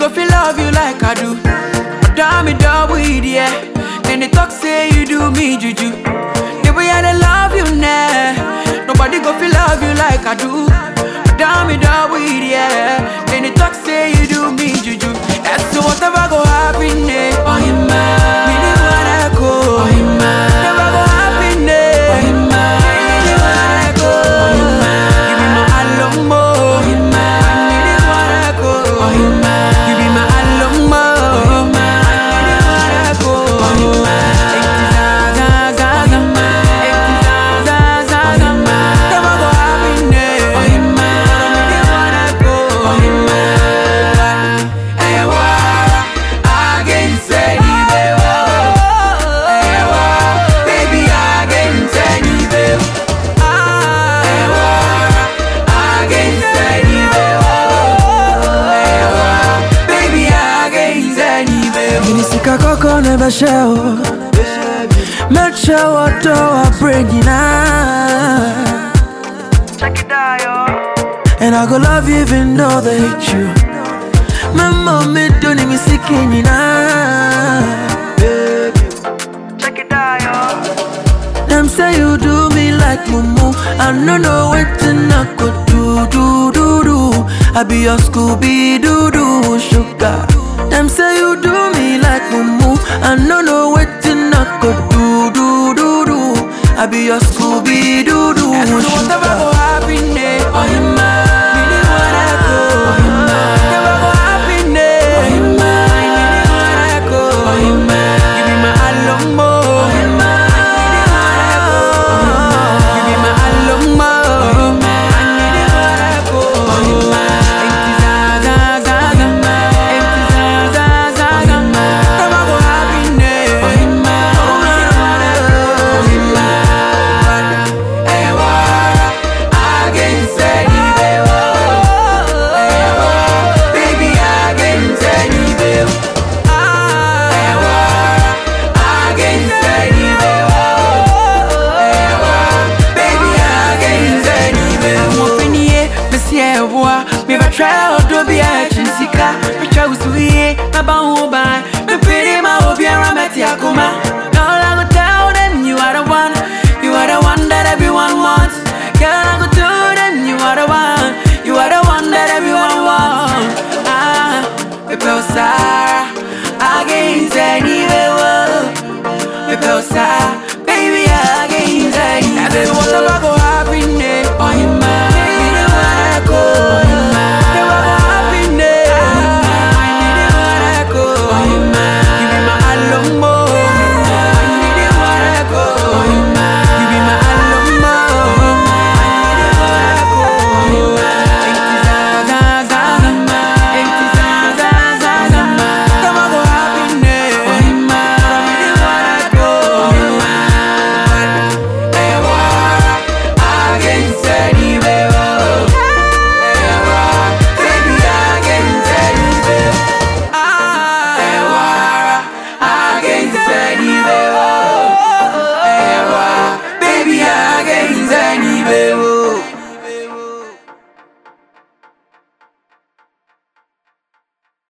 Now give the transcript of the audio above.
go feel love you like I do. Damn me double with yeah. Then they talk say you do me juju. The way I love you now, nobody go feel love you like I do. Damn me double with yeah. Then they talk say you do me juju. That's so whatever go happen eh. Oh you man, me never wanna go. Oh you man, never go happen eh. Oh you man, me never wanna go. Oh you man, you be my alumbo. Oh you man, me never wanna go. Oh you man, you be my alumbo. Oh you man, me never wanna go. Oh you man, never go happen eh. Oh you man, me never wanna go. Oh you man, eh wa against any baby. Eh wa baby against any baby. Eh wa against any baby. Eh wa baby against any baby. Minisika koko never show. Make sure what do I bring in. Check it out, yo. And I go love you even though they hate you. My mommy don't even see Kenyan. Check it out, yo. Them say you do me like mumu. I don't know what to I could do. I be your Scooby Doo sugar. Them say you do me like mumu. I don't know what to I could do. I be your Scooby Doo Whatever sugar. go happen eh. Oh you man, me never wanna go. Oh you man, never go happen eh. Oh you man, me never wanna go. Oh you man, you be my alumbo. Oh you man, me never wanna go. You be my alumbo. Oh you man, me never wanna go. Oh you man, empty zaza, never go happen eh. Oh you man, me never wanna go. Oh you man, eh wa against any baby. Eh wa baby against any baby. Eh wa against any baby. Eh wa baby against any baby. Mo finiye me sie boa me ba try do be a chinsika me try usuye na ba ho